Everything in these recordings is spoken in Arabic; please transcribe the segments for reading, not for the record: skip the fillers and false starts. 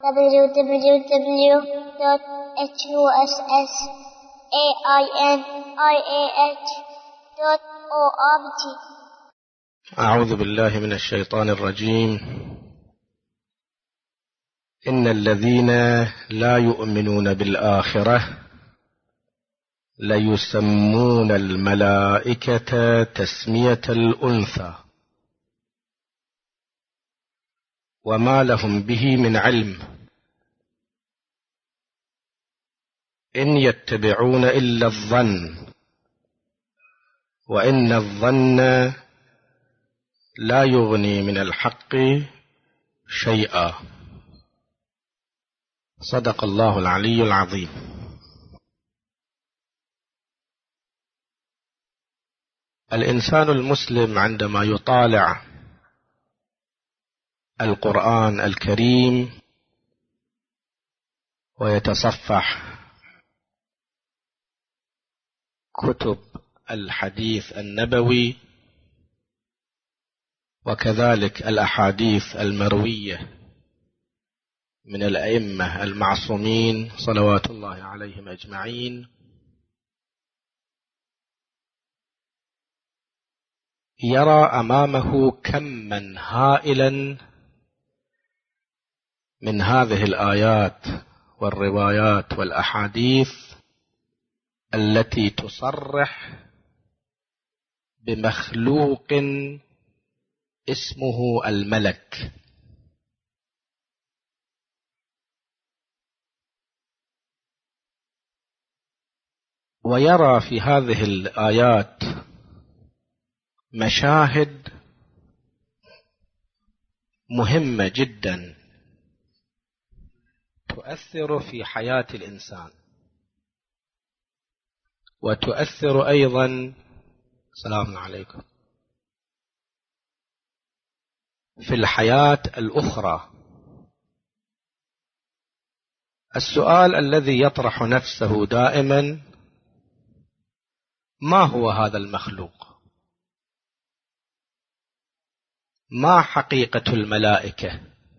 www.husainiah.org. أعوذ بالله من الشيطان الرجيم. إن الذين لا يؤمنون بالآخرة ليسمون الملائكة تسمية الأنثى وما لهم به من علم إن يتبعون إلا الظن وإن الظن لا يغني من الحق شيئا. صدق الله العلي العظيم. الإنسان المسلم عندما يطالع القرآن الكريم ويتصفح كتب الحديث النبوي وكذلك الأحاديث المروية من الأئمة المعصومين صلوات الله عليهم أجمعين، يرى أمامه كماً هائلاً من هذه الآيات والروايات والأحاديث التي تصرح بمخلوق اسمه الملك. ويرى في هذه الآيات مشاهد مهمة جدا تؤثر في حياة الإنسان وتؤثر أيضا السلام عليكم في الحياة الأخرى. السؤال الذي يطرح نفسه دائما: ما هو هذا المخلوق؟ ما حقيقة الملائكة؟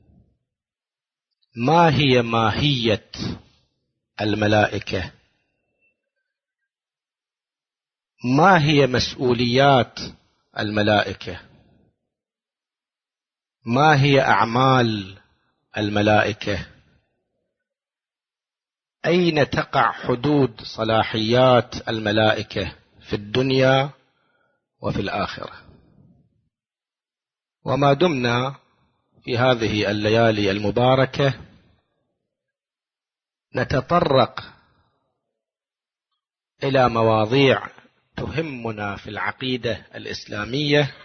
ما هي ماهية الملائكة؟ ما هي مسؤوليات الملائكة؟ ما هي أعمال الملائكة؟ أين تقع حدود صلاحيات الملائكة في الدنيا وفي الآخرة؟ وما دمنا في هذه الليالي المباركة نتطرق إلى مواضيع تهمنا في العقيدة الإسلامية،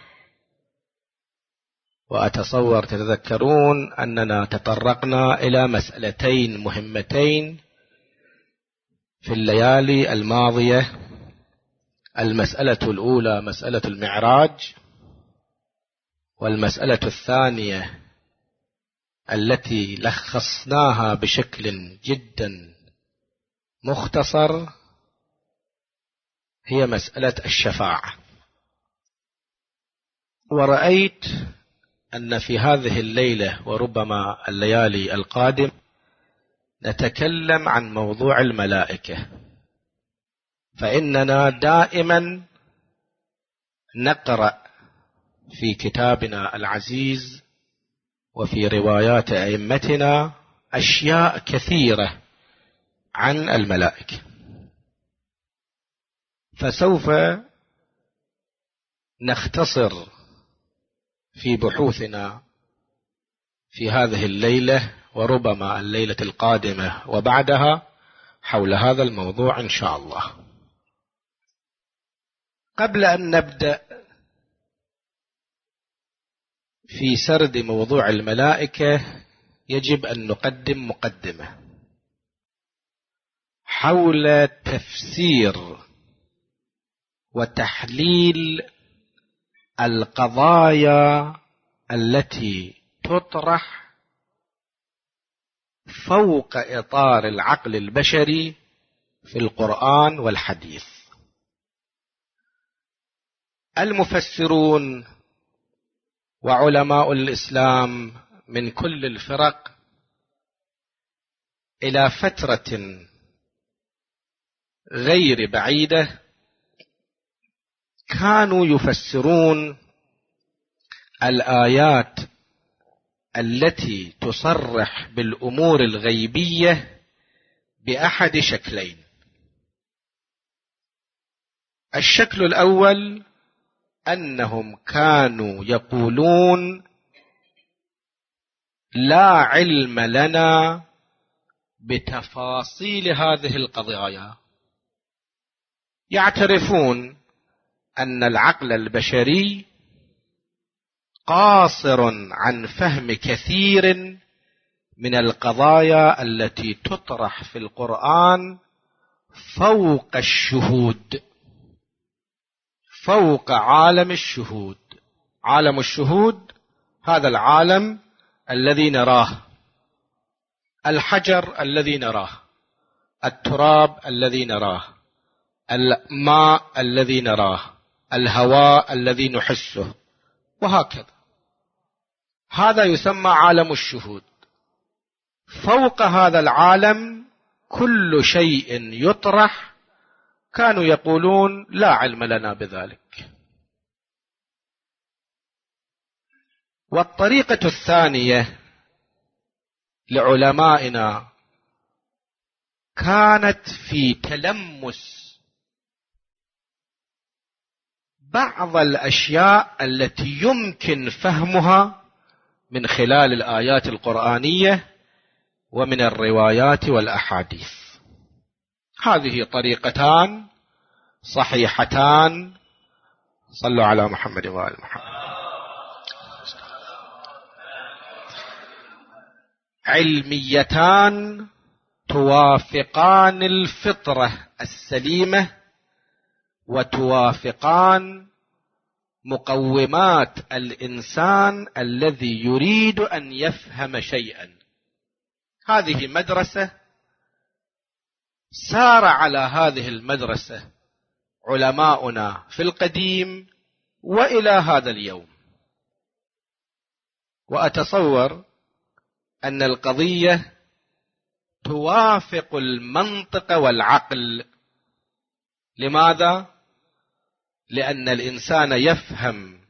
وأتصور تتذكرون أننا تطرقنا إلى مسألتين مهمتين في الليالي الماضية. المسألة الأولى مسألة المعراج، والمسألة الثانية التي لخصناها بشكل جدا مختصر هي مسألة الشفاعة. ورأيت أن في هذه الليلة وربما الليالي القادم نتكلم عن موضوع الملائكة، فإننا دائما نقرأ في كتابنا العزيز وفي روايات أئمتنا أشياء كثيرة عن الملائكة، فسوف نختصر في بحوثنا في هذه الليلة وربما الليلة القادمة وبعدها حول هذا الموضوع إن شاء الله. قبل أن نبدأ في سرد موضوع الملائكة يجب أن نقدم مقدمة حول تفسير وتحليل القضايا التي تطرح فوق إطار العقل البشري في القرآن والحديث. المفسرون وعلماء الإسلام من كل الفرق إلى فترة غير بعيدة كانوا يفسرون الآيات التي تصرح بالأمور الغيبية بأحد شكلين. الشكل الأول أنهم كانوا يقولون لا علم لنا بتفاصيل هذه القضايا، يعترفون أن العقل البشري قاصر عن فهم كثير من القضايا التي تطرح في القرآن فوق الشهود، فوق عالم الشهود. عالم الشهود هذا العالم الذي نراه، الحجر الذي نراه، التراب الذي نراه، الماء الذي نراه، الهواء الذي نحسه، وهكذا. هذا يسمى عالم الشهود. فوق هذا العالم كل شيء يطرح كانوا يقولون لا علم لنا بذلك. والطريقة الثانية لعلمائنا كانت في تلمس بعض الأشياء التي يمكن فهمها من خلال الآيات القرآنية ومن الروايات والأحاديث. هذه طريقتان صحيحتان، صلوا على محمد وآل محمد، علميتان توافقان الفطرة السليمة وتوافقان مقومات الإنسان الذي يريد أن يفهم شيئا. هذه مدرسة سار على هذه المدرسة علماؤنا في القديم وإلى هذا اليوم. وأتصور أن القضية توافق المنطق والعقل. لماذا؟ لأن الإنسان يفهم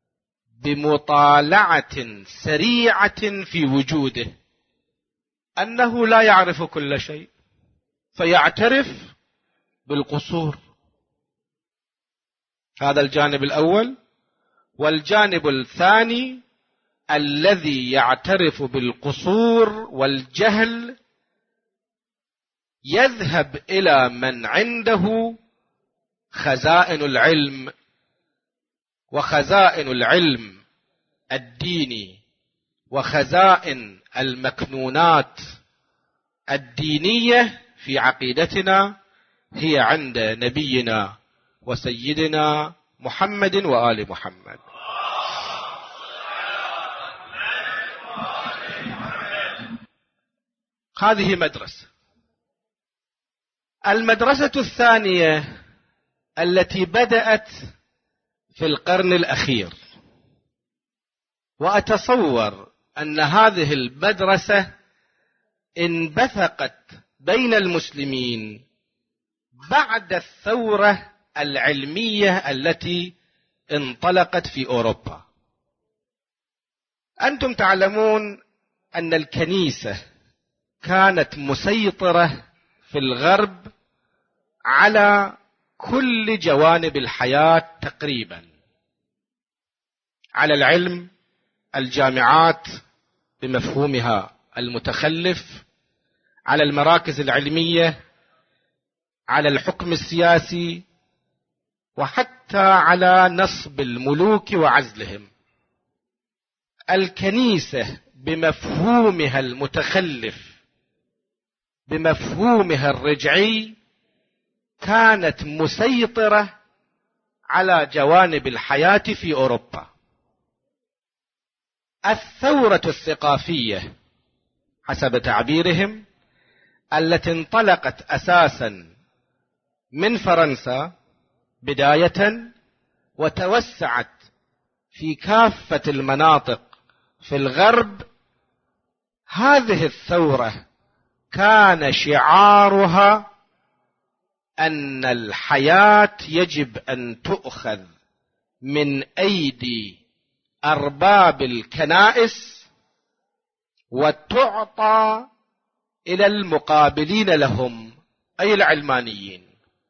بمطالعة سريعة في وجوده أنه لا يعرف كل شيء، فيعترف بالقصور. هذا الجانب الأول. والجانب الثاني الذي يعترف بالقصور والجهل يذهب إلى من عنده خزائن العلم، وخزائن العلم الديني وخزائن المكنونات الدينية في عقيدتنا هي عند نبينا وسيدنا محمد وآل محمد. هذه مدرسة. المدرسة الثانية التي بدأت في القرن الأخير، وأتصور أن هذه المدرسة انبثقت بين المسلمين بعد الثورة العلمية التي انطلقت في أوروبا. أنتم تعلمون أن الكنيسة كانت مسيطرة في الغرب على كل جوانب الحياة تقريبا، على العلم، الجامعات بمفهومها المتخلف، على المراكز العلمية، على الحكم السياسي، وحتى على نصب الملوك وعزلهم. الكنيسة بمفهومها المتخلف، بمفهومها الرجعي، كانت مسيطرة على جوانب الحياة في أوروبا. الثورة الثقافية حسب تعبيرهم التي انطلقت أساسا من فرنسا بداية وتوسعت في كافة المناطق في الغرب، هذه الثورة كان شعارها أن الحياة يجب أن تؤخذ من أيدي أرباب الكنائس وتعطى إلى المقابلين لهم، أي العلمانيين.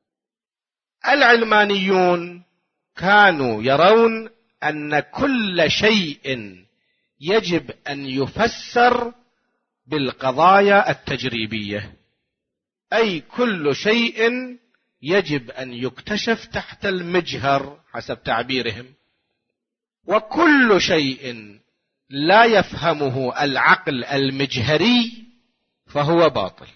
العلمانيون كانوا يرون أن كل شيء يجب أن يفسر بالقضايا التجريبية، أي كل شيء يجب أن يكتشف تحت المجهر حسب تعبيرهم، وكل شيء لا يفهمه العقل المجهري فهو باطل.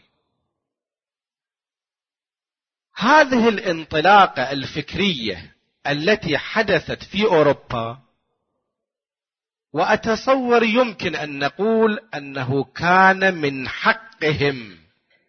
هذه الانطلاقة الفكرية التي حدثت في أوروبا، وأتصور يمكن أن نقول أنه كان من حقهم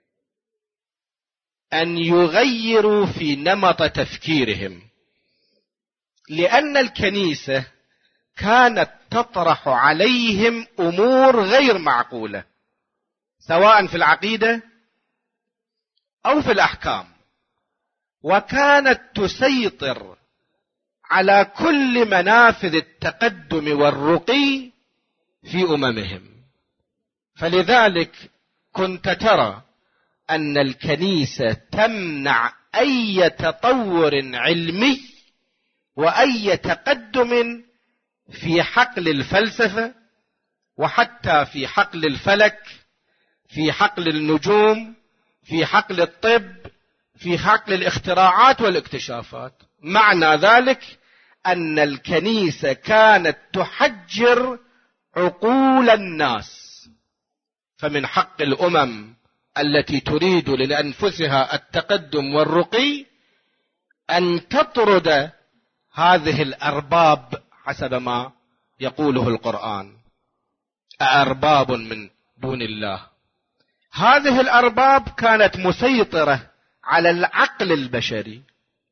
أن يغيروا في نمط تفكيرهم، لأن الكنيسة كانت تطرح عليهم أمور غير معقولة، سواء في العقيدة أو في الأحكام، وكانت تسيطر على كل منافذ التقدم والرقي في أممهم. فلذلك كنت ترى أن الكنيسة تمنع أي تطور علمي وأي تقدم في حقل الفلسفة، وحتى في حقل الفلك، في حقل النجوم، في حقل الطب، في حقل الاختراعات والاكتشافات. معنى ذلك أن الكنيسة كانت تحجر عقول الناس، فمن حق الأمم التي تريد لأنفسها التقدم والرقي أن تطرد هذه الأرباب حسب ما يقوله القرآن: أأرباب من دون الله. هذه الأرباب كانت مسيطرة على العقل البشري،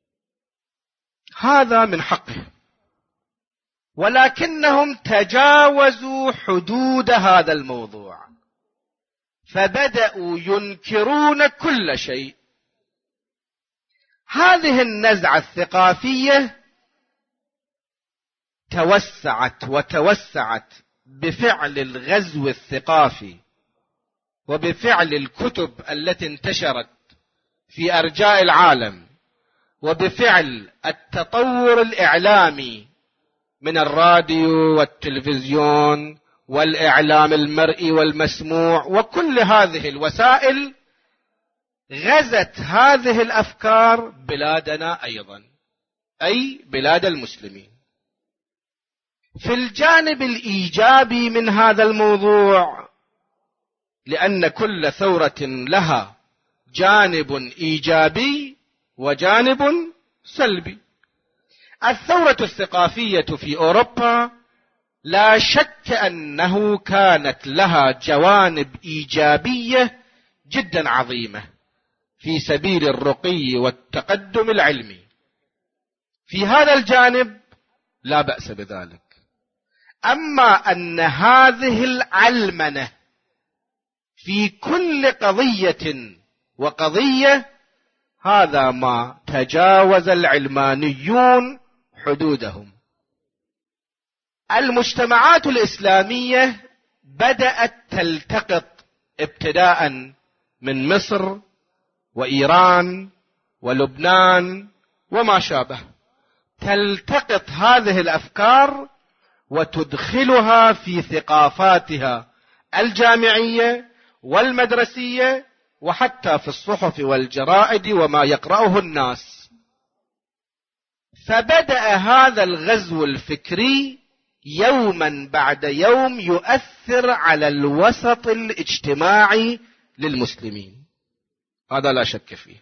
هذا من حقه، ولكنهم تجاوزوا حدود هذا الموضوع، فبدأوا ينكرون كل شيء. هذه النزعة الثقافية توسعت بفعل الغزو الثقافي، وبفعل الكتب التي انتشرت في أرجاء العالم، وبفعل التطور الإعلامي من الراديو والتلفزيون والإعلام المرئي والمسموع، وكل هذه الوسائل غزت هذه الأفكار بلادنا أيضا، أي بلاد المسلمين. في الجانب الإيجابي من هذا الموضوع، لأن كل ثورة لها جانب إيجابي وجانب سلبي. الثورة الثقافية في أوروبا لا شك أنه كانت لها جوانب إيجابية جدا عظيمة في سبيل الرقي والتقدم العلمي، في هذا الجانب لا بأس بذلك. أما أن هذه العلمنة في كل قضية وقضية، هذا ما تجاوز العلمانيون حدودهم. المجتمعات الإسلامية بدأت تلتقط ابتداء من مصر وإيران ولبنان وما شابه، تلتقط هذه الأفكار وتدخلها في ثقافاتها الجامعية والمدرسية، وحتى في الصحف والجرائد وما يقرأه الناس. فبدأ هذا الغزو الفكري يوما بعد يوم يؤثر على الوسط الاجتماعي للمسلمين، هذا لا شك فيه.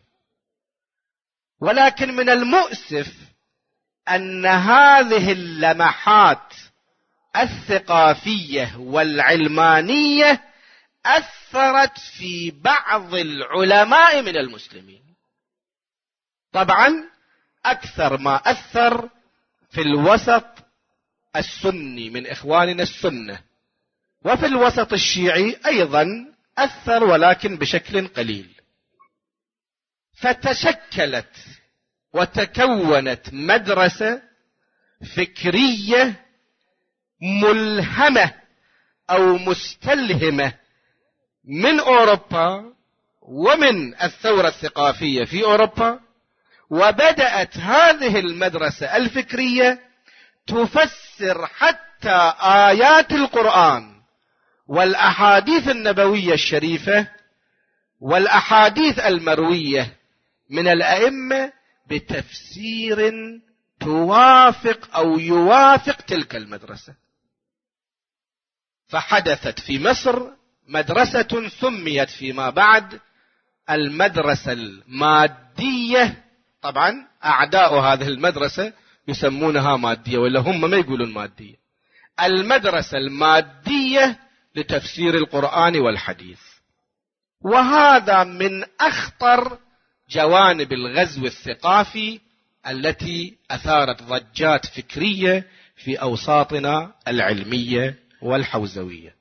ولكن من المؤسف أن هذه اللمحات الثقافية والعلمانية أثرت في بعض العلماء من المسلمين، طبعا أكثر ما أثر في الوسط السني من إخواننا السنة، وفي الوسط الشيعي أيضا أثر ولكن بشكل قليل. فتشكلت وتكونت مدرسة فكرية ملهمة أو مستلهمة من أوروبا ومن الثورة الثقافية في أوروبا، وبدأت هذه المدرسة الفكرية تفسر حتى آيات القرآن والأحاديث النبوية الشريفة والأحاديث المروية من الأئمة بتفسير توافق أو يوافق تلك المدرسة. فحدثت في مصر مدرسة سميت فيما بعد المدرسة المادية. طبعا أعداء هذه المدرسة يسمونها مادية، ولا هم ما يقولون مادية. المدرسة المادية لتفسير القرآن والحديث. وهذا من أخطر جوانب الغزو الثقافي التي أثارت ضجات فكرية في أوساطنا العلمية والحوزوية.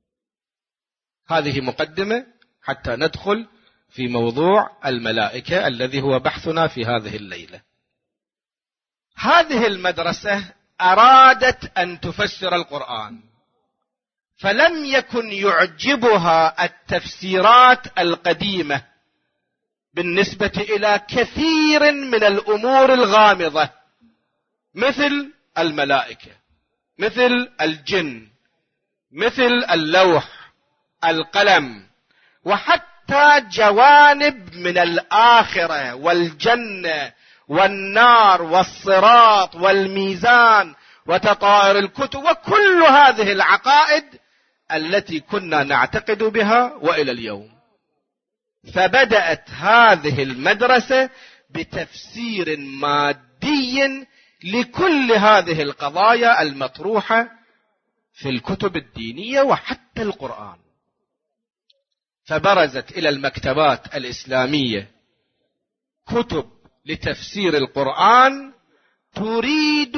هذه مقدمة حتى ندخل في موضوع الملائكة الذي هو بحثنا في هذه الليلة. هذه المدرسة أرادت أن تفسر القرآن، فلم يكن يعجبها التفسيرات القديمة بالنسبة إلى كثير من الأمور الغامضة، مثل الملائكة، مثل الجن، مثل اللوح، القلم، وحتى جوانب من الآخرة والجنة والنار والصراط والميزان وتطائر الكتب، وكل هذه العقائد التي كنا نعتقد بها وإلى اليوم. فبدأت هذه المدرسة بتفسير مادي لكل هذه القضايا المطروحة في الكتب الدينية وحتى القرآن. فبرزت إلى المكتبات الإسلامية كتب لتفسير القرآن تريد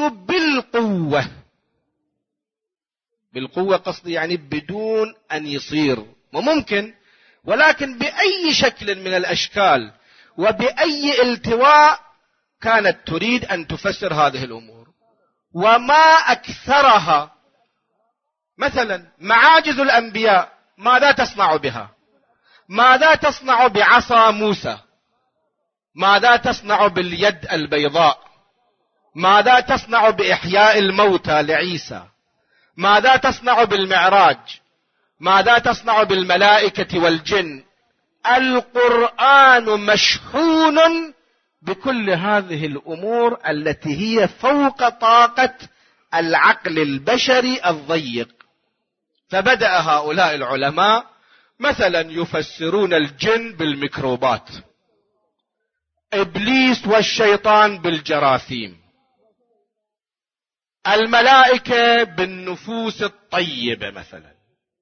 بالقوة قصدي يعني بدون أن يصير وممكن، ولكن بأي شكل من الأشكال وبأي التواء كانت تريد أن تفسر هذه الأمور. وما أكثرها. مثلا معاجز الأنبياء ماذا تصنع بها؟ ماذا تصنع بعصا موسى؟ ماذا تصنع باليد البيضاء؟ ماذا تصنع بإحياء الموتى لعيسى؟ ماذا تصنع بالمعراج؟ ماذا تصنع بالملائكة والجن؟ القرآن مشحون بكل هذه الأمور التي هي فوق طاقة العقل البشري الضيق. فبدأ هؤلاء العلماء مثلا يفسرون الجن بالميكروبات، إبليس والشيطان بالجراثيم، الملائكة بالنفوس الطيبة، مثلا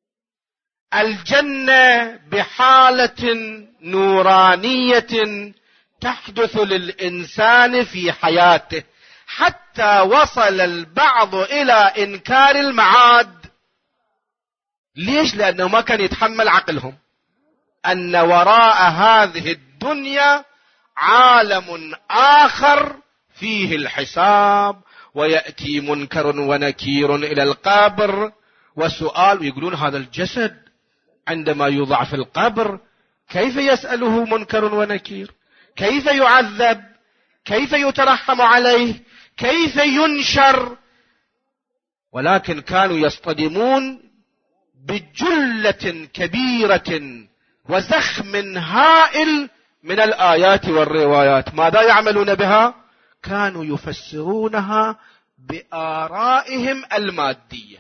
الجنة بحالة نورانية تحدث للإنسان في حياته، حتى وصل البعض إلى إنكار المعاد. ليش؟ لأنه ما كان يتحمل عقلهم أن وراء هذه الدنيا عالم آخر فيه الحساب، ويأتي منكر ونكير إلى القبر وسؤال، ويقولون هذا الجسد عندما يوضع في القبر كيف يسأله منكر ونكير؟ كيف يعذب؟ كيف يترحم عليه؟ كيف ينشر؟ ولكن كانوا يصطدمون بجلة كبيرة وزخم هائل من الآيات والروايات. ماذا يعملون بها؟ كانوا يفسرونها بآرائهم المادية.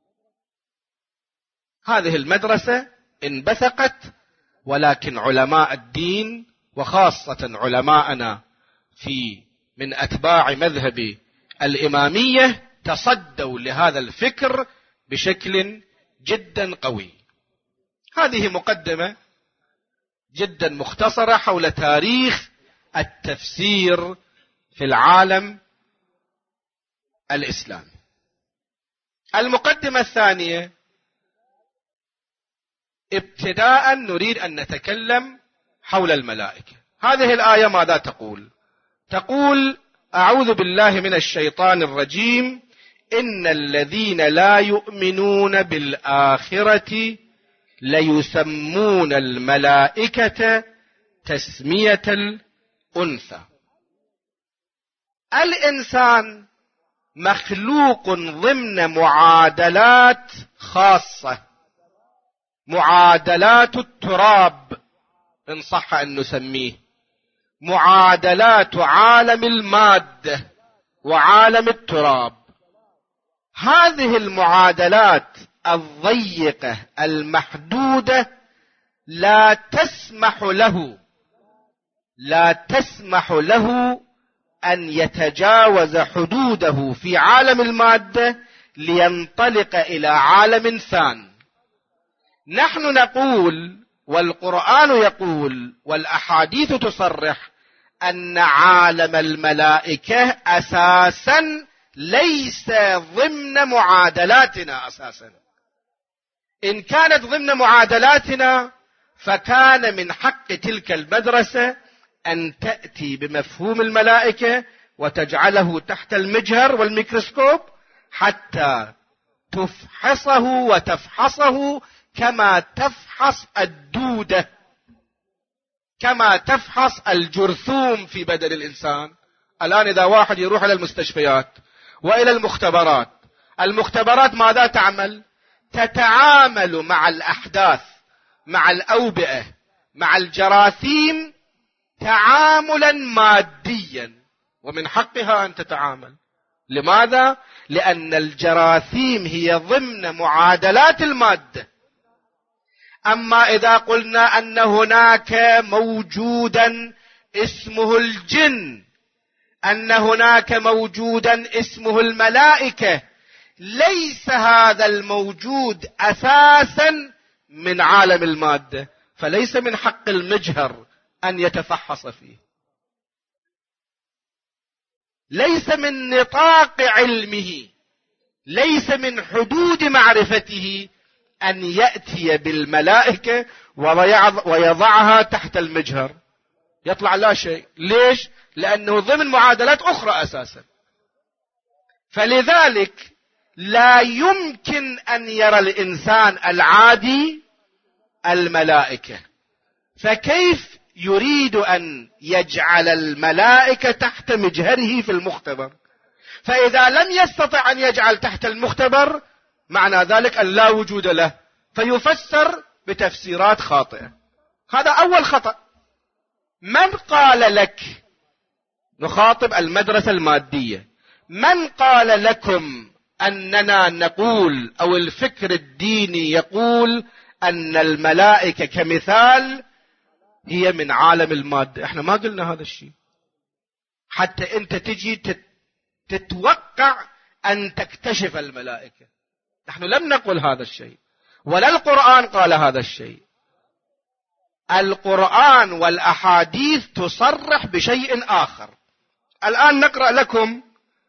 هذه المدرسة انبثقت، ولكن علماء الدين وخاصة علماءنا من أتباع مذهب الإمامية تصدوا لهذا الفكر بشكل جدا قوي. هذه مقدمة جدا مختصرة حول تاريخ التفسير في العالم الإسلامي. المقدمة الثانية ابتداء نريد أن نتكلم حول الملائكة. هذه الآية ماذا تقول؟ تقول: أعوذ بالله من الشيطان الرجيم، إن الذين لا يؤمنون بالآخرة ليسمون الملائكة تسمية الأنثى. الإنسان مخلوق ضمن معادلات خاصة، معادلات التراب إن صح أن نسميه، معادلات عالم المادة وعالم التراب. هذه المعادلات الضيقة المحدودة لا تسمح له أن يتجاوز حدوده في عالم المادة لينطلق إلى عالم ثاني. نحن نقول، والقرآن يقول، والأحاديث تصرح أن عالم الملائكة أساسا ليس ضمن معادلاتنا أساسا. إن كانت ضمن معادلاتنا فكان من حق تلك المدرسة أن تأتي بمفهوم الملائكة وتجعله تحت المجهر والميكروسكوب حتى تفحصه وتفحصه كما تفحص الدودة، كما تفحص الجرثوم في بدن الإنسان. الآن إذا واحد يروح إلى المستشفيات وإلى المختبرات، المختبرات ماذا تعمل؟ تتعامل مع الأحداث، مع الأوبئة، مع الجراثيم تعاملا ماديا، ومن حقها أن تتعامل. لماذا؟ لأن الجراثيم هي ضمن معادلات المادة. أما إذا قلنا أن هناك موجودا اسمه الجن، أن هناك موجودا اسمه الملائكة، ليس هذا الموجود أساسا من عالم المادة، فليس من حق المجهر أن يتفحص فيه، ليس من نطاق علمه، ليس من حدود معرفته أن يأتي بالملائكة ويضعها تحت المجهر، يطلع لا شيء. ليش؟ لأنه ضمن معادلات أخرى أساسا. فلذلك لا يمكن أن يرى الإنسان العادي الملائكة، فكيف يريد أن يجعل الملائكة تحت مجهره في المختبر؟ فإذا لم يستطع أن يجعل تحت المختبر معنى ذلك أن لا وجود له، فيفسر بتفسيرات خاطئة. هذا أول خطأ. من قال لك، نخاطب المدرسة المادية، من قال لكم أننا نقول أو الفكر الديني يقول أن الملائكة كمثال هي من عالم المادة؟ احنا ما قلنا هذا الشيء، حتى انت تجي تتوقع أن تكتشف الملائكة. نحن لم نقل هذا الشيء، ولا القرآن قال هذا الشيء. القرآن والأحاديث تصرح بشيء آخر. الآن نقرأ لكم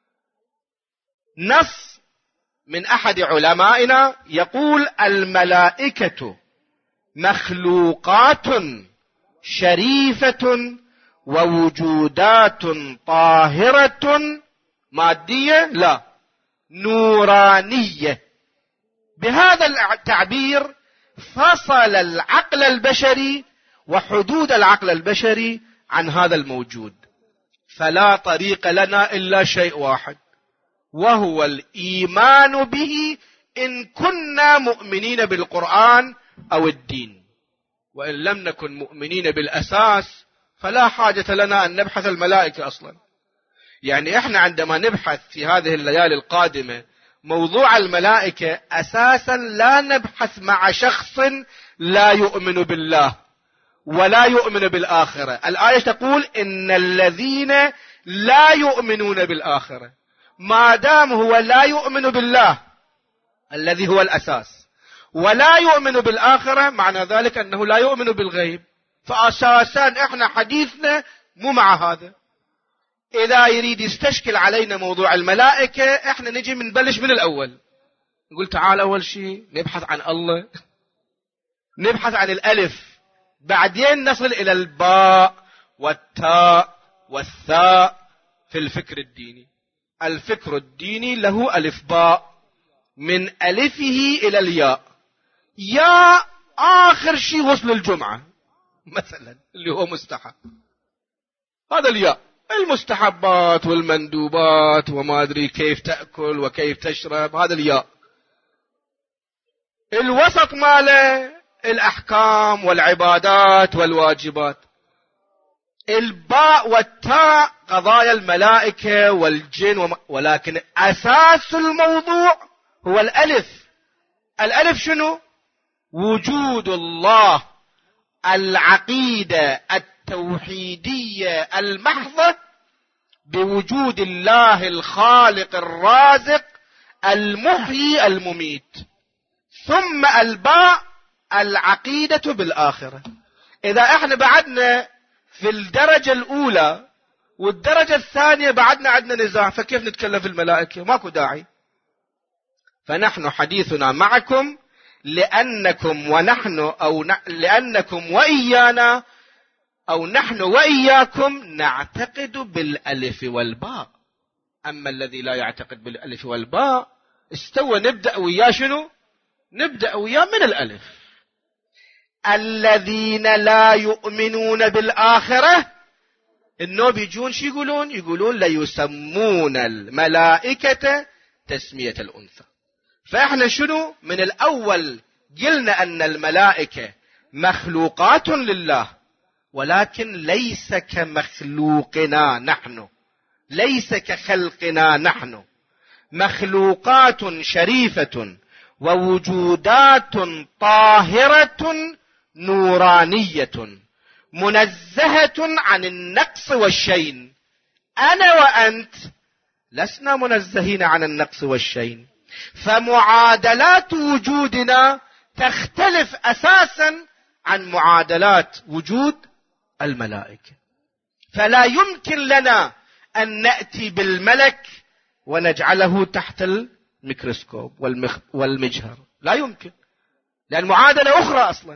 نص من أحد علمائنا يقول: الملائكة مخلوقات شريفة ووجودات طاهرة مادية، لا، نورانية. بهذا التعبير فصل العقل البشري وحدود العقل البشري عن هذا الموجود. فلا طريق لنا إلا شيء واحد، وهو الإيمان به إن كنا مؤمنين بالقرآن أو الدين. وإن لم نكن مؤمنين بالأساس فلا حاجة لنا أن نبحث الملائكة أصلا. يعني إحنا عندما نبحث في هذه الليالي القادمة موضوع الملائكة أساسا لا نبحث مع شخص لا يؤمن بالله ولا يؤمن بالآخرة. الآية تقول: إن الذين لا يؤمنون بالآخرة. ما دام هو لا يؤمن بالله الذي هو الأساس ولا يؤمن بالآخرة، معنى ذلك أنه لا يؤمن بالغيب. فأساسا إحنا حديثنا مو مع هذا. إذا يريد يستشكل علينا موضوع الملائكة، إحنا نجي نبلش من الأول، نقول تعال أول شيء نبحث عن الله، نبحث عن الألف، بعدين نصل إلى الباء والتاء والثاء. في الفكر الديني، الفكر الديني له ألف باء، من ألفه إلى الياء. ياء آخر شيء غسل الجمعة مثلا اللي هو مستحب، هذا الياء. المستحبات والمندوبات وما أدري كيف تأكل وكيف تشرب، هذا الياء. الوسط ماله الأحكام والعبادات والواجبات. الباء والتاء قضايا الملائكة والجن ولكن أساس الموضوع هو الألف. الألف شنو؟ وجود الله، العقيدة التوحيدية المحضة بوجود الله الخالق الرازق المحيي المميت. ثم الباء العقيدة بالآخرة. إذا احنا بعدنا في الدرجة الأولى والدرجة الثانية بعدنا عندنا نزاع، فكيف نتكلم في الملائكة؟ ماكو داعي. فنحن حديثنا معكم لأنكم ونحن لأنكم وإيانا أو نحن وإياكم نعتقد بالألف والباء. أما الذي لا يعتقد بالألف والباء استوى نبدأ وياه شنو؟ نبدأ وياه من الألف. الذين لا يؤمنون بالآخرة إنه بيجون شو يقولون؟ يقولون ليسمون الملائكة تسمية الأنثى. فإحنا شنو؟ من الأول قلنا أن الملائكة مخلوقات لله، ولكن ليس كمخلوقنا نحن، ليس كخلقنا نحن، مخلوقات شريفة ووجودات طاهرة نورانية منزهة عن النقص والشين. أنا وأنت لسنا منزهين عن النقص والشين، فمعادلات وجودنا تختلف أساسا عن معادلات وجود الملائكة. فلا يمكن لنا أن نأتي بالملك ونجعله تحت الميكروسكوب والمجهر، لا يمكن، لأن معادلة أخرى أصلا.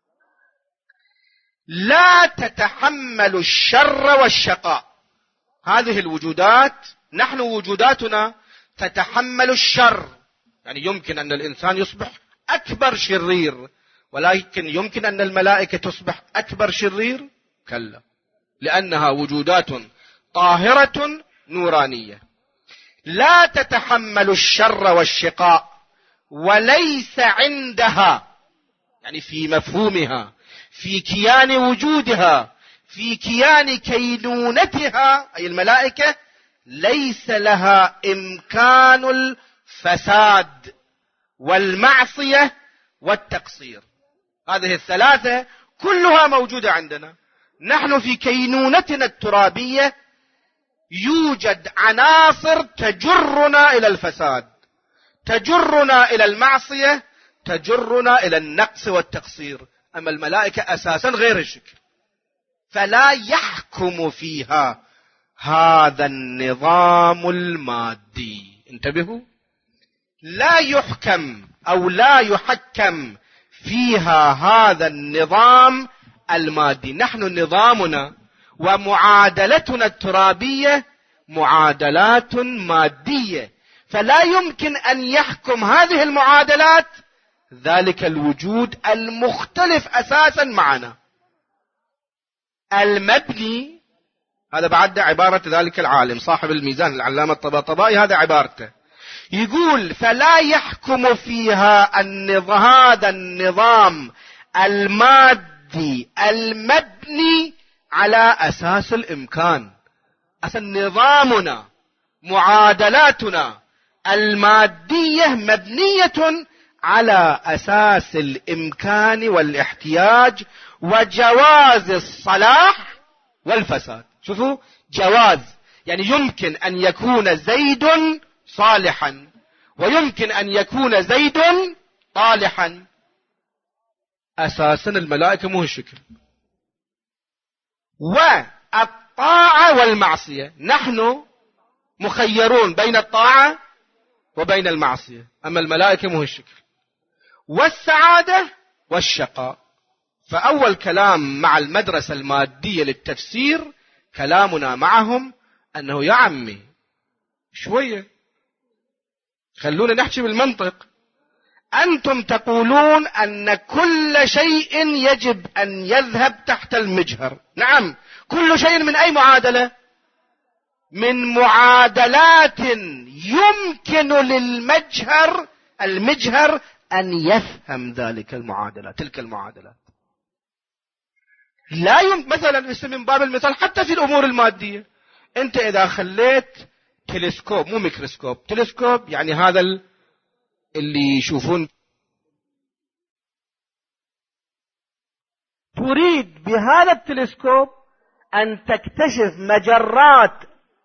لا تتحمل الشر والشقاء. هذه الوجودات، نحن وجوداتنا تتحمل الشر، يعني يمكن أن الإنسان يصبح أكبر شرير، ولكن يمكن أن الملائكة تصبح أكبر شرير؟ كلا، لأنها وجودات طاهرة نورانية. لا تتحمل الشر والشقاء، وليس عندها، يعني في مفهومها، في كيان وجودها، في كيان كينونتها، أي الملائكة ليس لها إمكان الفساد والمعصية والتقصير. هذه الثلاثة كلها موجودة عندنا. نحن في كينونتنا الترابية يوجد عناصر تجرنا إلى الفساد، تجرنا إلى المعصية، تجرنا إلى النقص والتقصير. أما الملائكة أساسا غير الشكل، فلا يحكم فيها هذا النظام المادي. انتبهوا، لا يحكم أو لا يحكم فيها هذا النظام المادي. نحن نظامنا ومعادلتنا الترابية معادلات مادية، فلا يمكن أن يحكم هذه المعادلات ذلك الوجود المختلف أساسا معنا. المبني، هذا بعد عبارة ذلك العالم صاحب الميزان العلامة الطباطبائي، هذا عبارته، يقول فلا يحكم فيها هذا النظام المادي المبني على أساس الإمكان. أصلا نظامنا معادلاتنا المادية مبنية على أساس الإمكان والاحتياج وجواز الصلاح والفساد. شوفوا، جواز يعني يمكن أن يكون زيد صالحا ويمكن أن يكون زيد طالحا. أساسا الملائكة مو الشكل. والطاعة والمعصية، نحن مخيرون بين الطاعة وبين المعصية، أما الملائكة مو الشكل. والسعادة والشقاء. فأول كلام مع المدرسة المادية للتفسير كلامنا معهم أنه يا عمي شوية خلونا نحكي بالمنطق. أنتم تقولون أن كل شيء يجب أن يذهب تحت المجهر. نعم، كل شيء من أي معادلة؟ من معادلات يمكن المجهر أن يفهم ذلك المعادلات، تلك المعادلات. لا يمكن مثلا من باب المثال حتى في الأمور المادية، أنت إذا خليت تلسكوب، مو ميكروسكوب، تلسكوب يعني هذا اللي يشوفون، تريد بهذا التلسكوب أن تكتشف مجرات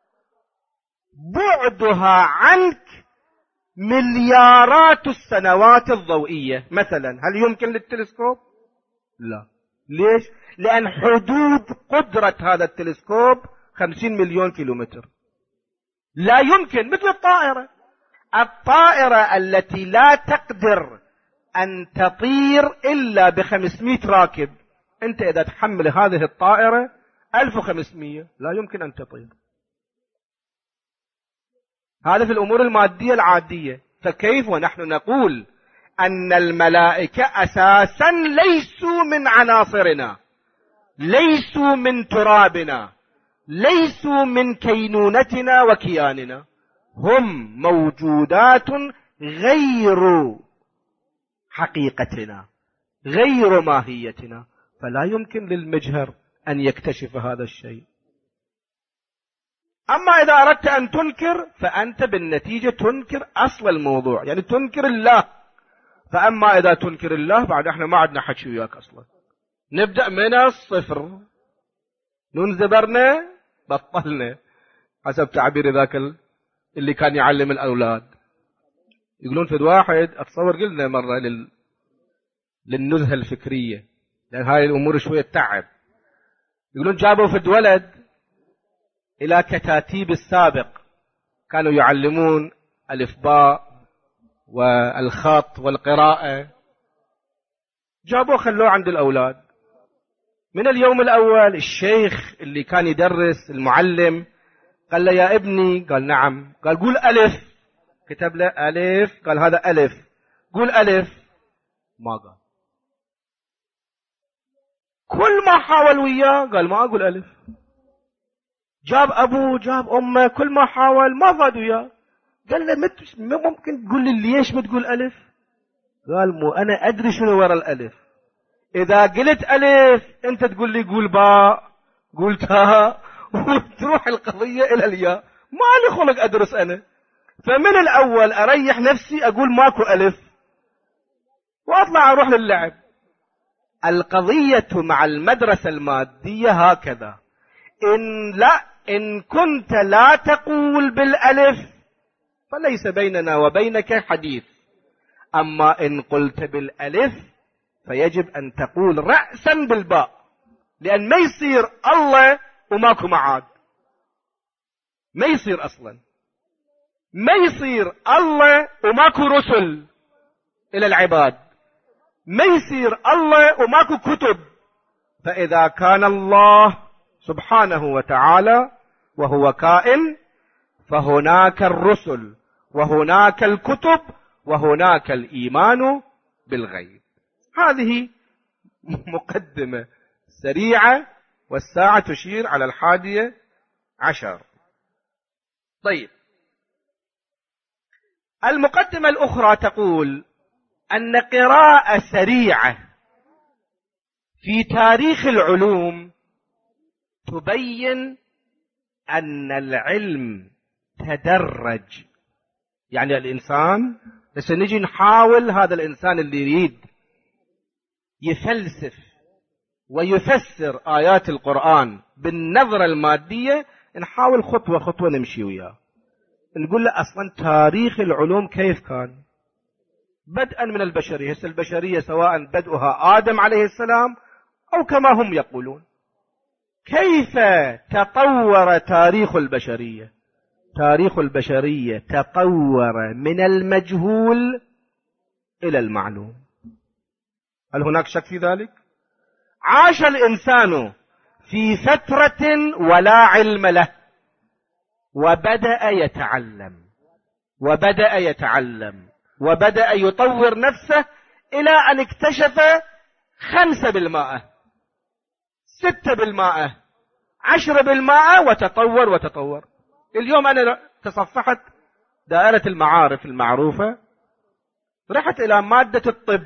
بعدها عنك مليارات السنوات الضوئية مثلا، هل يمكن للتلسكوب؟ لا. ليش؟ لأن حدود قدرة هذا التلسكوب 50 مليون كيلومتر. لا يمكن. مثل الطائرة التي لا تقدر أن تطير إلا ب500 راكب، أنت إذا تحمل هذه الطائرة 1500 لا يمكن أن تطير. هذا في الأمور المادية العادية. فكيف ونحن نقول أن الملائكة أساسا ليسوا من عناصرنا، ليسوا من ترابنا، ليسوا من كينونتنا وكياننا، هم موجودات غير حقيقتنا، غير ماهيتنا، فلا يمكن للمجهر أن يكتشف هذا الشيء. أما إذا أردت أن تنكر فأنت بالنتيجة تنكر أصل الموضوع، يعني تنكر الله. فأما إذا تنكر الله بعد احنا ما عدنا حكي وياك أصلا، نبدأ من الصفر، ننزبرنا بطلنا، حسب تعبير ذاك اللي كان يعلم الأولاد. يقولون في واحد، أتصور قلنا مرة للنزهة الفكرية، لأن هاي الأمور شوية تعب. يقولون جابوا في ولد إلى كتاتيب السابق، كانوا يعلمون ألف باء والخط والقراءة، جابوه خلوه عند الأولاد. من اليوم الأول الشيخ اللي كان يدرس المعلم قال له يا ابني، قال نعم، قال قول ألف، كتب له ألف، قال هذا ألف، قول ألف، ما قال. كل ما حاول وياه قال ما أقول ألف. جاب أبوه جاب أمه، كل ما حاول ما فاد وياه. قال له ممكن تقول لي ليش ما تقول ألف؟ قال مو أنا أدري شنو وراء الألف، إذا قلت ألف أنت تقول لي قول باء، قول تاء، وتروح القضية إلى الياء، ما لي خلق أدرس أنا. فمن الأول أريح نفسي أقول ماكو ألف وأطلع أروح للعب. القضية مع المدرسة المادية هكذا، إن كنت لا تقول بالألف فليس بيننا وبينك حديث، أما إن قلت بالألف فيجب أن تقول رأسا بالباء، لأن ما يصير الله وماكو معاد، ما يصير أصلا، ما يصير الله وماكو رسل إلى العباد، ما يصير الله وماكو كتب. فإذا كان الله سبحانه وتعالى وهو كائن، فهناك الرسل وهناك الكتب وهناك الإيمان بالغيب. هذه مقدمة سريعة، والساعة تشير على 11. طيب، المقدمة الأخرى تقول أن قراءة سريعة في تاريخ العلوم تبين أن العلم تدرج. يعني الإنسان نجي نحاول، هذا الإنسان اللي يريد يفلسف ويفسر آيات القرآن بالنظرة المادية، نحاول خطوة خطوة نمشي وياه، نقول له أصلا تاريخ العلوم كيف كان بدءا من البشرية. هسه البشرية سواء بدءها آدم عليه السلام أو كما هم يقولون، كيف تطور تاريخ البشرية؟ تاريخ البشرية تطور من المجهول إلى المعلوم. هل هناك شك في ذلك؟ عاش الإنسان في فترة ولا علم له، وبدأ يتعلم وبدأ يطور نفسه إلى أن اكتشف 5%، 6%، 10%، وتطور. اليوم أنا تصفحت دائرة المعارف المعروفة، رحت إلى مادة الطب،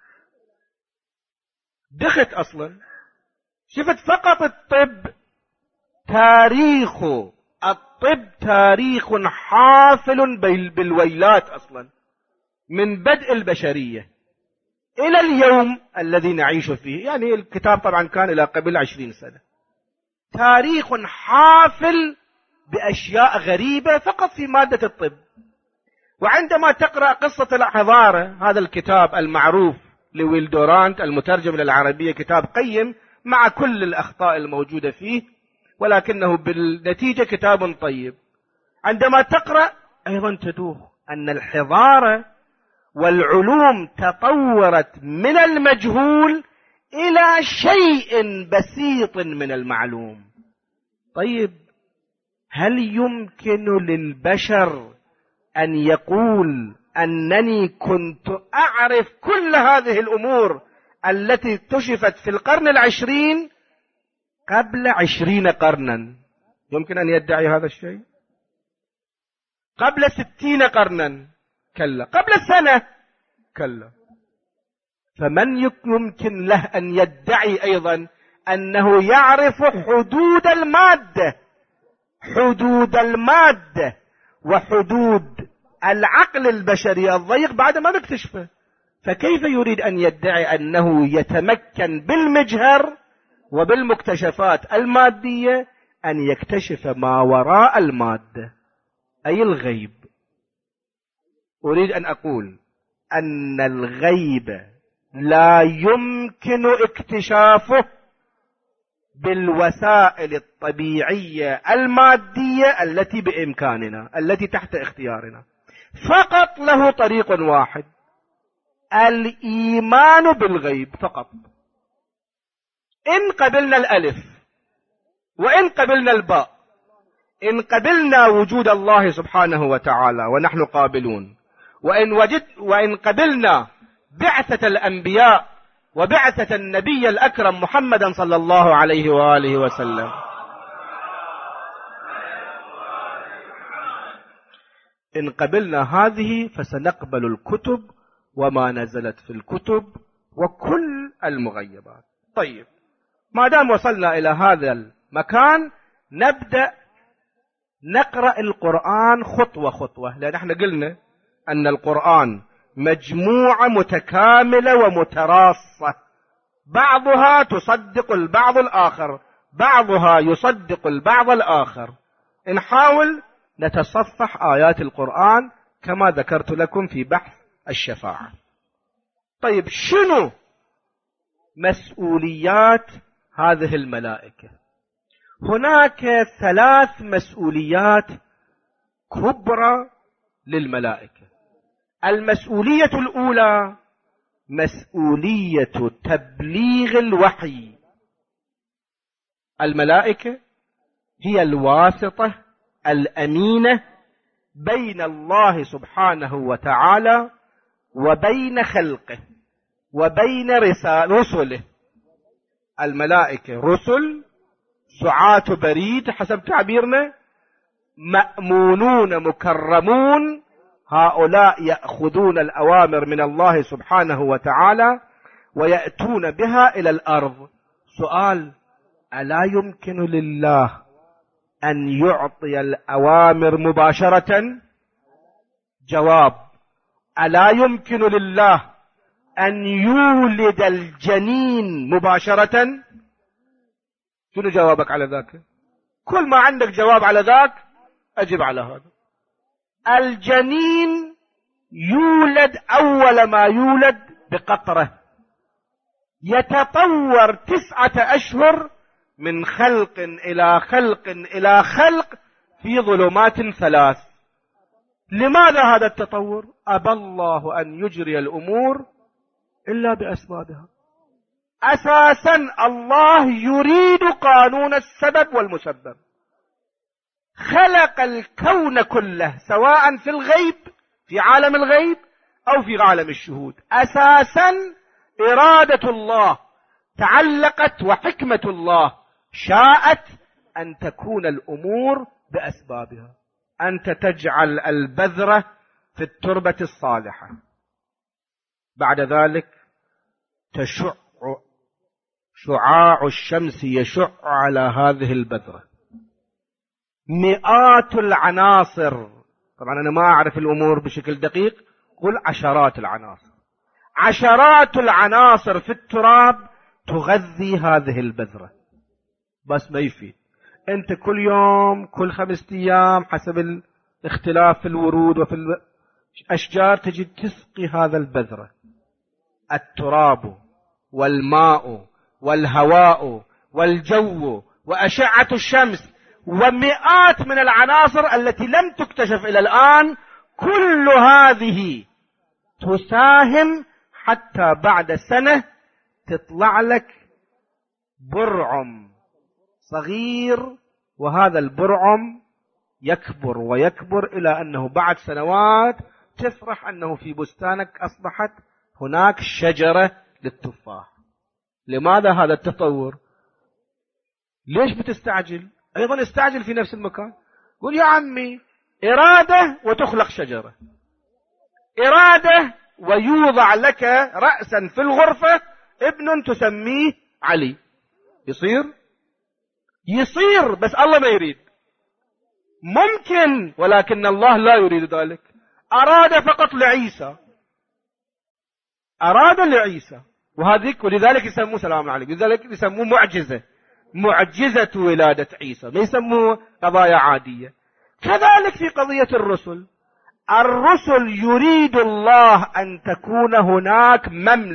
دخت أصلا شفت فقط الطب، تاريخ الطب تاريخ حافل بالويلات أصلا، من بدء البشرية إلى اليوم الذي نعيش فيه. يعني الكتاب طبعا كان إلى قبل 20 سنة. تاريخ حافل بأشياء غريبة فقط في مادة الطب. وعندما تقرأ قصة الحضارة، هذا الكتاب المعروف لويل دورانت المترجم للعربية، كتاب قيم مع كل الأخطاء الموجودة فيه، ولكنه بالنتيجة كتاب طيب. عندما تقرأ أيضا تدوخ أن الحضارة والعلوم تطورت من المجهول إلى شيء بسيط من المعلوم. طيب، هل يمكن للبشر أن يقول أنني كنت أعرف كل هذه الأمور التي اكتشفت في القرن 20 قبل 20 قرنا؟ يمكن أن يدعي هذا الشيء؟ قبل 60 قرنا؟ كلا. قبل سنة؟ كلا. فمن يمكن له أن يدعي أيضا أنه يعرف حدود المادة وحدود العقل البشري الضيق بعد ما نكتشفه؟ فكيف يريد أن يدعي أنه يتمكن بالمجهر وبالمكتشفات المادية أن يكتشف ما وراء المادة، أي الغيب؟ أريد أن أقول أن الغيب لا يمكن اكتشافه بالوسائل الطبيعية المادية التي بإمكاننا، التي تحت اختيارنا. فقط له طريق واحد: الإيمان بالغيب فقط. إن قبلنا الألف، وإن قبلنا الباء، إن قبلنا وجود الله سبحانه وتعالى ونحن قابلون، وإن قبلنا بعثة الأنبياء وبعثة النبي الأكرم محمدا صلى الله عليه وآله وسلم، إن قبلنا هذه فسنقبل الكتب وما نزلت في الكتب وكل المغيبات. طيب، ما دام وصلنا إلى هذا المكان نبدأ نقرأ القرآن خطوة خطوة، لأن احنا قلنا أن القرآن مجموعة متكاملة ومتراصة، بعضها تصدق البعض الآخر، بعضها يصدق البعض الآخر. نحاول نتصفح آيات القرآن كما ذكرت لكم في بحث الشفاعة. طيب، شنو مسؤوليات هذه الملائكة؟ هناك 3 مسؤوليات كبرى للملائكة. المسؤولية الأولى مسؤولية تبليغ الوحي. الملائكة هي الواسطة الأمينة بين الله سبحانه وتعالى وبين خلقه وبين رسله. الملائكة رسل، سعاة بريد حسب تعبيرنا، مأمونون مكرمون، هؤلاء يأخذون الأوامر من الله سبحانه وتعالى ويأتون بها إلى الأرض. سؤال: ألا يمكن لله أن يعطي الأوامر مباشرة؟ جواب: ألا يمكن لله أن يولد الجنين مباشرة؟ شنو جوابك على ذاك؟ كل ما عندك جواب على ذاك أجب على هذا. الجنين يولد أول ما يولد بقطرة، يتطور 9 أشهر من خلق إلى خلق إلى خلق في ظلمات 3. لماذا هذا التطور؟ أبى الله أن يجري الأمور إلا بأسبابها. أساسا الله يريد قانون السبب والمسبب، خلق الكون كله سواء في الغيب، في عالم الغيب أو في عالم الشهود. أساسا إرادة الله تعلقت وحكمة الله شاءت أن تكون الأمور بأسبابها. أنت تجعل البذرة في التربة الصالحة، بعد ذلك شعاع الشمس يشع على هذه البذرة، مئات العناصر، طبعا أنا ما أعرف الأمور بشكل دقيق، قل عشرات العناصر، عشرات العناصر في التراب تغذي هذه البذرة، بس ما يفيد. أنت كل يوم، كل 5 أيام حسب الاختلاف في الورود وفي الأشجار تجد تسقي هذا البذرة. التراب والماء والهواء والجو وأشعة الشمس ومئات من العناصر التي لم تكتشف إلى الآن، كل هذه تساهم حتى بعد سنة تطلع لك برعم صغير، وهذا البرعم يكبر ويكبر إلى أنه بعد سنوات تفرح أنه في بستانك أصبحت هناك شجرة للتفاح. لماذا هذا التطور؟ ليش بتستعجل؟ أيضا استعجل في نفس المكان، قل يا عمي إرادة وتخلق شجرة، إرادة ويوضع لك رأسا في الغرفة ابن تسميه علي، يصير بس الله ما يريد. ممكن، ولكن الله لا يريد ذلك. أراد فقط لعيسى، أراد لعيسى، ولذلك يسموه سلام عليكم، لذلك يسموه معجزة ولادة عيسى، ما يسموه قضايا عادية. كذلك في قضية الرسل يريد الله أن تكون هناك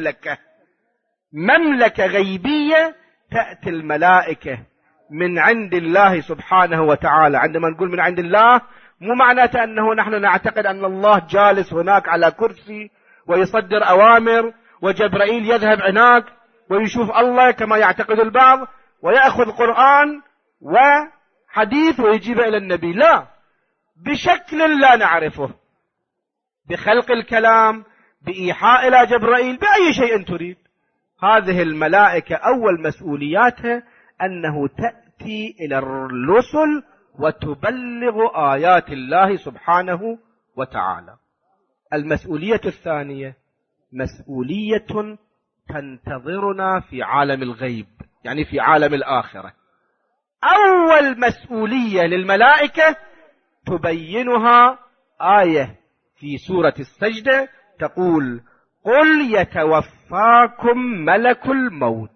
مملكة غيبية، تأتي الملائكة من عند الله سبحانه وتعالى. عندما نقول من عند الله مو معناته أنه نحن نعتقد أن الله جالس هناك على كرسي ويصدر أوامر وجبرائيل يذهب هناك ويشوف الله كما يعتقد البعض ويأخذ قرآن وحديث ويجيب إلى النبي، لا، بشكل لا نعرفه، بخلق الكلام، بإيحاء إلى جبرائيل، بأي شيء تريد. هذه الملائكة أول مسؤولياتها أنه تأتي إلى الرسل وتبلغ آيات الله سبحانه وتعالى. المسؤولية الثانية مسؤولية تنتظرنا في عالم الغيب، يعني في عالم الآخرة. أول مسؤولية للملائكة تبينها آية في سورة السجدة تقول: قل يتوفاكم ملك الموت.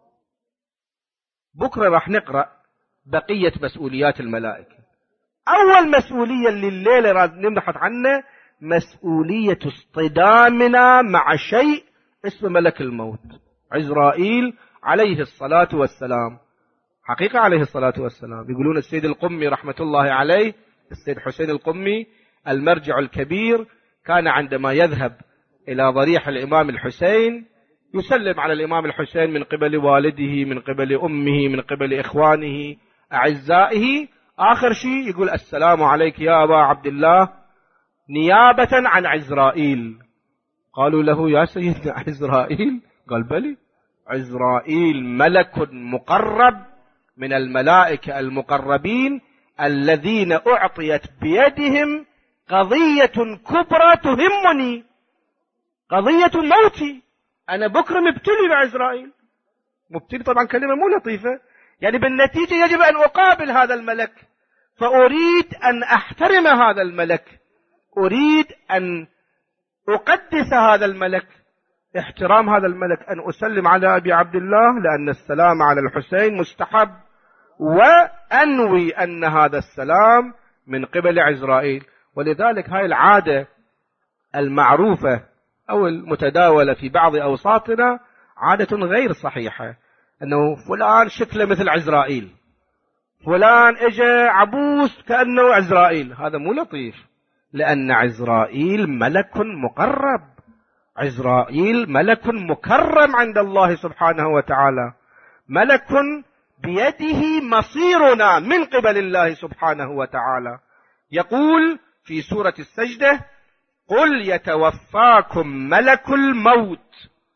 بكرة راح نقرأ بقية مسؤوليات الملائكة. أول مسؤولية اللي الليلة راح نبحث عنه مسؤولية اصطدامنا مع شيء اسمه ملك الموت، عزرائيل عليه الصلاة والسلام. حقيقة عليه الصلاة والسلام. يقولون السيد القمي رحمة الله عليه، السيد حسين القمي المرجع الكبير، كان عندما يذهب إلى ضريح الإمام الحسين يسلم على الإمام الحسين من قبل والده، من قبل أمه، من قبل إخوانه أعزائه، آخر شيء يقول: السلام عليك يا أبا عبد الله، نيابة عن عزرائيل. قالوا له: يا سيدنا عزرائيل؟ قال: بلي، عزرائيل ملك مقرب من الملائكة المقربين الذين أعطيت بيدهم قضية كبرى تهمني، قضية موتي. أنا بكرة مبتلي بعزرائيل، مبتلي طبعا كلمة مو لطيفة، يعني بالنتيجة يجب أن أقابل هذا الملك، فأريد أن أحترم هذا الملك، أريد أن أقدس هذا الملك. احترام هذا الملك أن أسلم على أبي عبد الله، لأن السلام على الحسين مستحب، وأنوي أن هذا السلام من قبل عزرائيل. ولذلك هاي العادة المعروفة أو المتداولة في بعض أوساطنا عادة غير صحيحة، أنه فلان شكله مثل عزرائيل، فلان إجا عبوس كأنه عزرائيل. هذا مو لطيف، لأن عزرائيل ملك مقرب، عزرائيل ملك مكرم عند الله سبحانه وتعالى، ملك بيده مصيرنا من قبل الله سبحانه وتعالى. يقول في سورة السجدة: قل يتوفاكم ملك الموت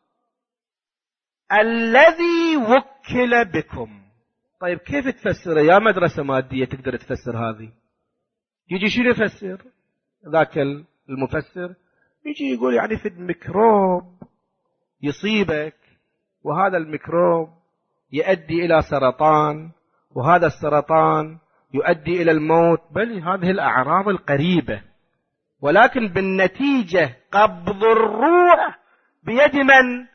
الذي وكل بكم. طيب كيف تفسر يا مدرسة مادية تقدر تفسر هذه؟ يجي شنو يفسر ذاك المفسر؟ يجي يقول يعني في ميكروب يصيبك، وهذا الميكروب يؤدي إلى سرطان، وهذا السرطان يؤدي إلى الموت، بل هذه الأعراض القريبة، ولكن بالنتيجة قبض الروح بيد من؟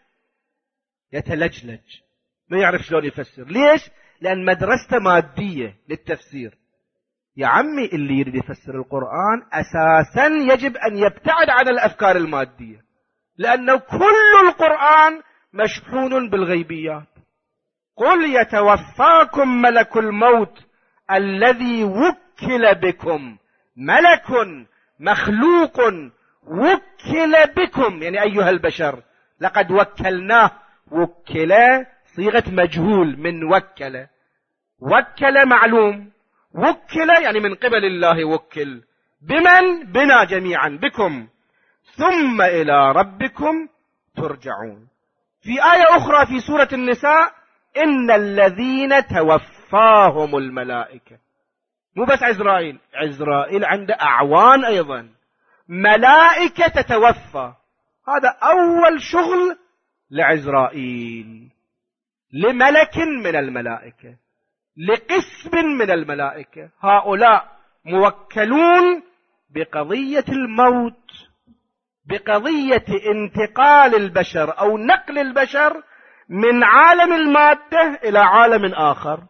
يتلجلج، ما يعرف شلون يفسر. ليش؟ لأن مدرسة مادية للتفسير. يا عمي اللي يريد يفسر القرآن أساسا يجب أن يبتعد عن الأفكار المادية، لأنه كل القرآن مشحون بالغيبيات. قل يتوفاكم ملك الموت الذي وكل بكم. ملك مخلوق وكل بكم، يعني أيها البشر لقد وكلناه. وكل صيغة مجهول من وكل، وكل معلوم، وكل يعني من قبل الله وكل. بمن؟ بنا جميعا، بكم. ثم إلى ربكم ترجعون. في آية أخرى في سورة النساء: إن الذين توفاهم الملائكة. مو بس عزرائيل، عزرائيل عنده أعوان أيضا، ملائكة تتوفى. هذا أول شغل لعزرائيل، لملك من الملائكة، لقسم من الملائكة. هؤلاء موكلون بقضية الموت، بقضية انتقال البشر أو نقل البشر من عالم المادة إلى عالم آخر.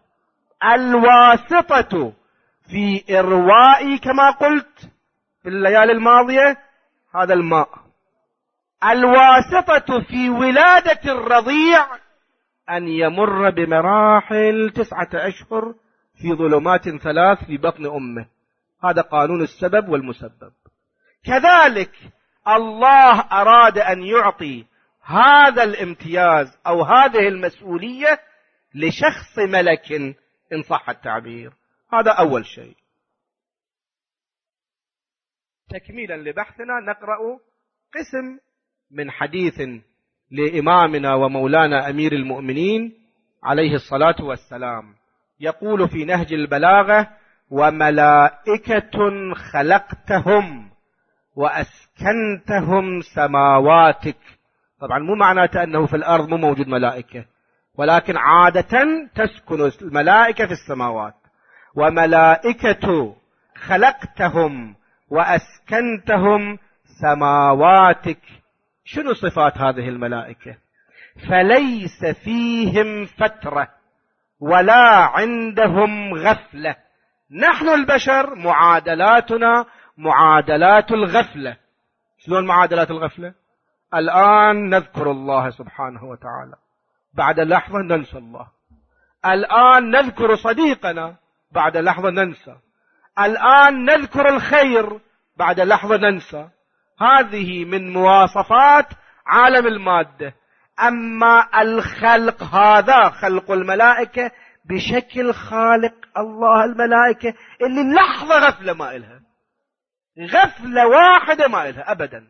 الواسطة في إرواء، كما قلت في الليالي الماضية، هذا الماء. الواسطة في ولادة الرضيع أن يمر بمراحل 9 أشهر في ظلمات 3 في بطن أمه. هذا قانون السبب والمسبب. كذلك الله أراد أن يعطي هذا الامتياز أو هذه المسؤولية لشخص ملك إن صح التعبير. هذا أول شيء. تكميلا لبحثنا نقرأ قسم من حديث لإمامنا ومولانا أمير المؤمنين عليه الصلاة والسلام. يقول في نهج البلاغة: وملائكة خلقتهم وأسكنتهم سماواتك. طبعا مو معناته أنه في الأرض مو موجود ملائكة، ولكن عادة تسكن الملائكة في السماوات. وملائكة خلقتهم وأسكنتهم سماواتك. شنو صفات هذه الملائكة؟ فليس فيهم فترة ولا عندهم غفلة. نحن البشر معادلاتنا معادلات الغفلة. شلون معادلات الغفلة؟ الآن نذكر الله سبحانه وتعالى، بعد لحظة ننسى الله. الآن نذكر صديقنا، بعد لحظة ننسى. الآن نذكر الخير، بعد لحظة ننسى. هذه من مواصفات عالم المادة. أما الخلق، هذا خلق الملائكة بشكل خالق الله الملائكة اللي لحظة غفلة ما إلها، غفلة واحدة ما إلها أبدا.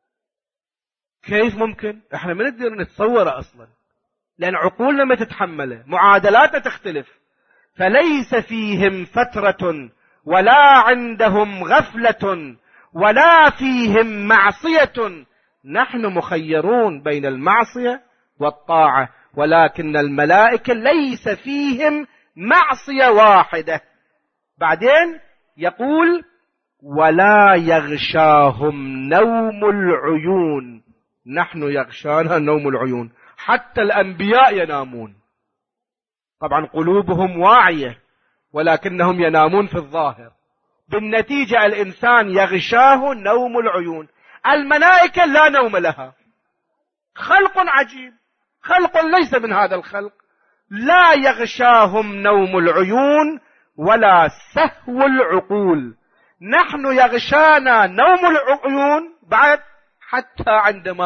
كيف ممكن؟ احنا ما نقدر نتصوره أصلا، لأن عقولنا ما تتحمله، معادلاتنا تختلف. فليس فيهم فترة ولا عندهم غفلة ولا فيهم معصية. نحن مخيرون بين المعصية والطاعة، ولكن الملائكة ليس فيهم معصية واحدة. بعدين يقول: ولا يغشاهم نوم العيون. نحن يغشانا نوم العيون، حتى الأنبياء ينامون. طبعا قلوبهم واعية ولكنهم ينامون في الظاهر. بالنتيجة الإنسان يغشاه نوم العيون. الملائكة لا نوم لها، خلق عجيب، خلق ليس من هذا الخلق. لا يغشاهم نوم العيون ولا سهو العقول. نحن يغشانا نوم العيون بعد، حتى عندما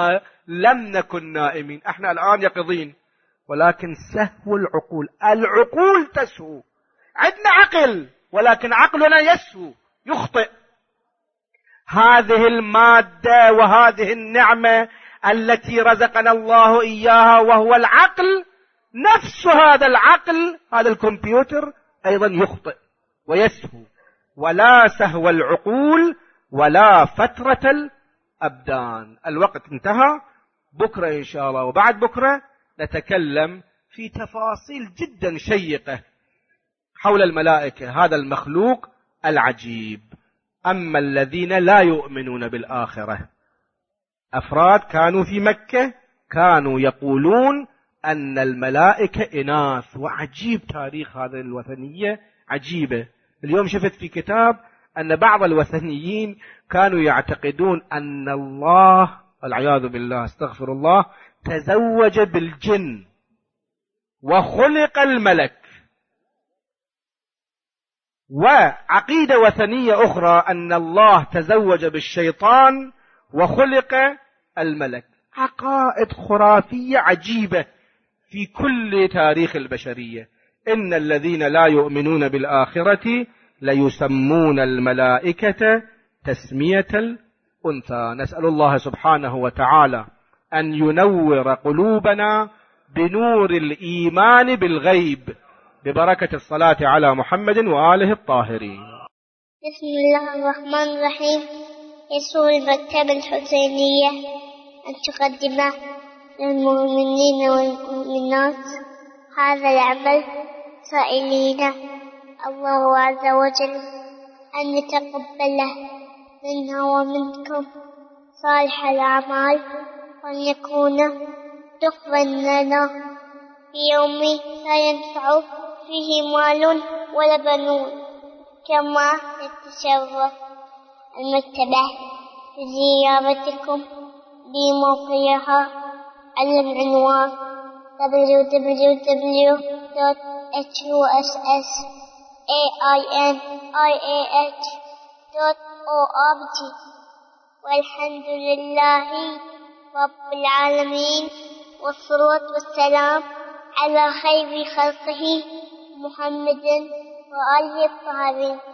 لم نكن نائمين، احنا الآن يقظين، ولكن سهو العقول تسهو. عندنا عقل ولكن عقلنا يسهو، يخطئ. هذه المادة وهذه النعمة التي رزقنا الله إياها وهو العقل، نفس هذا العقل، هذا الكمبيوتر أيضا يخطئ ويسهو. ولا سهو العقول ولا فترة الأبدان. الوقت انتهى. بكرة إن شاء الله وبعد بكرة نتكلم في تفاصيل جدا شيقة حول الملائكة، هذا المخلوق العجيب. أما الذين لا يؤمنون بالآخرة، أفراد كانوا في مكة كانوا يقولون أن الملائكة إناث، وعجيب تاريخ هذه الوثنية عجيبة. اليوم شفت في كتاب أن بعض الوثنيين كانوا يعتقدون أن الله والعياذ بالله استغفر الله تزوج بالجن وخلق الملك. وعقيدة وثنية أخرى أن الله تزوج بالشيطان وخلق الملك. عقائد خرافية عجيبة في كل تاريخ البشرية. إن الذين لا يؤمنون بالآخرة ليسمون الملائكة تسمية الأنثى. نسأل الله سبحانه وتعالى أن ينور قلوبنا بنور الإيمان بالغيب ببركة الصلاة على محمد وآله الطاهرين. بسم الله الرحمن الرحيم. يسر المكتبة الحسينية أن تقدم للمؤمنين والمؤمنات هذا العمل، سائلين الله عز وجل أن يتقبله منا ومنكم صالح الأعمال، وأن يكون دخلا لنا في يوم لا ينفع فيه مال ولا بنون. كما يتشرف المكتبة بزيارتكم بموقعها على العنوان www.hussainih.org. والحمد لله رب العالمين، والصلاة والسلام على خير خلقه محمد وآله الطاهرين.